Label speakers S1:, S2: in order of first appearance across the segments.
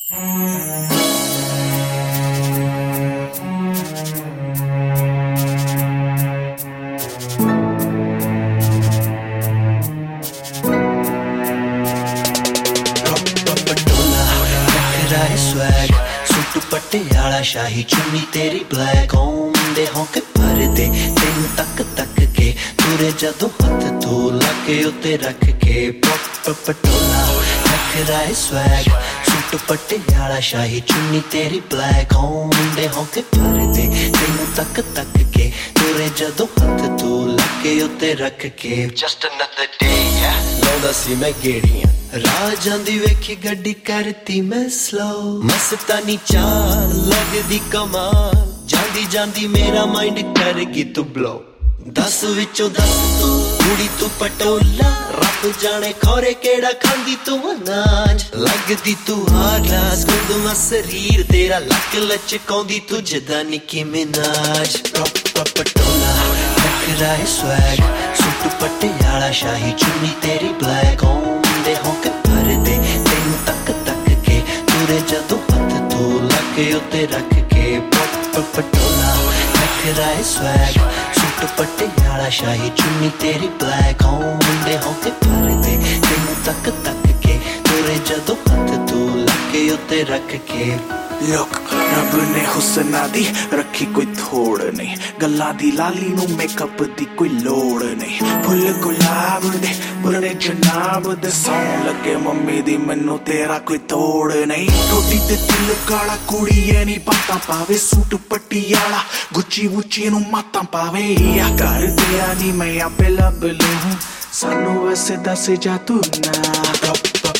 S1: swag suit Patiala शाही चुन्नी तेरी black होंदे होंके भर दे तेन तक तक के तुरे जदों हथ तू लगे उत्ते रख के पटोला नखरा है स्वैग सूट पटियाला शाही चुन्नी तेरी ब्लैक होंदे होंके भर दे तेन तक तक के तुरे जदों हथ तू लगे उत्ते रख के just another day लाउंदा सी मैं गेड़ियां राह जांदी वेखी गड्डी करती मैं स्लो मस्तानी चाल लगदी कमाल जांदी जांदी मेरा माइंड करगी तू ब्लो 10 विचों 10 तू कुड़ी तू पटोला रब जाने खोरे केड़ा खांदी तू अनाज लगदी तू हार ग्लास गुंदमा शरीर तेरा लक लचकाउंदी तू जदा निकी मिनाज पटोला नखरा है स्वैग सूट पटियाला शाही चुन्नी तेरी ब्लैक होंदे होंके भर दे तेन तक तक के तुरे जदों हथ तू लगे उत्ते रख के पटोला नखरा है स्वैग सूट पटियाला शाही चुन्नी तेरी ब्लैक होंदे होंके भर दे तेन तक तक के तुरे जदों हथ तू लगे उत्ते रख के
S2: लोक रब ने हुस्ना दी रखी कोई थोड़ नहीं गल्लां दी लाली नू मेकअप दी कोई लोड़ नहीं फुल गुलाब दे बुरने जनाब दे सौं लगे मम्मी दी मैनू तेरा कोई तोड़ नहीं टोटी ते दिल काला कुड़ी ऐ नी पाता पावे सूट पटियाला गुच्ची वुच्ची नू माता पावे या कर दिया नी मैं आपे लब लूं सानू वैसे दस जा तू ना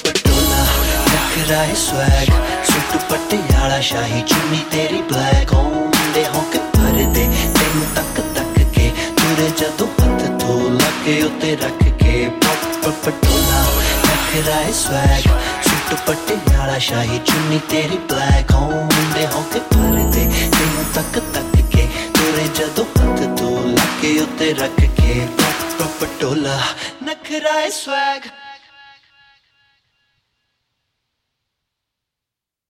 S1: नखरा है स्वैग सूट पटियाला शाही चुन्नी तेरी ब्लैक होंदे होंके भर दे तेन तक तक के तुरे जदों हथ तू लगे उत्ते रख के पटोला नखरा है स्वैग सूट पटियाला शाही चुन्नी तेरी ब्लैक होंदे होंके भर दे तेन तक तक के तुरे जदों हथ तू लगे उत्ते रख के पटोला नखरा है स्वैग